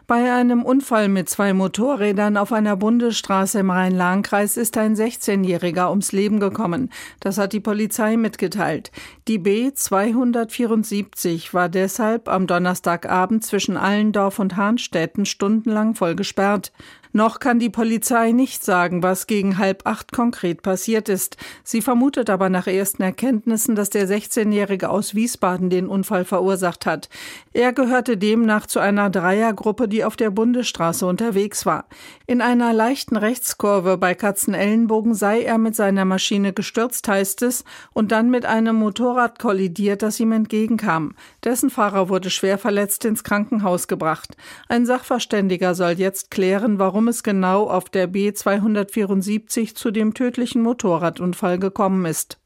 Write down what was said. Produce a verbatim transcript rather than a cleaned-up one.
Bei einem Unfall mit zwei Motorrädern auf einer Bundesstraße im Rhein-Lahn-Kreis ist ein sechzehnjähriger ums Leben gekommen. Das hat die Polizei mitgeteilt. Die B zweihundertvierundsiebzig war deshalb am Donnerstagabend zwischen Allendorf und Hahnstätten stundenlang voll gesperrt. Noch kann die Polizei nicht sagen, was gegen halb acht konkret passiert ist. Sie vermutet aber nach ersten Erkenntnissen, dass der sechzehnjährige aus Wiesbaden den Unfall verursacht hat. Er gehörte demnach zu einer Dreiergruppe, die auf der Bundesstraße unterwegs war. In einer leichten Rechtskurve bei Katzenellenbogen sei er mit seiner Maschine gestürzt, heißt es, und dann mit einem Motorrad kollidiert, das ihm entgegenkam. Dessen Fahrer wurde schwer verletzt ins Krankenhaus gebracht. Ein Sachverständiger soll jetzt klären, warum es genau auf der B zweihundertvierundsiebzig zu dem tödlichen Motorradunfall gekommen ist.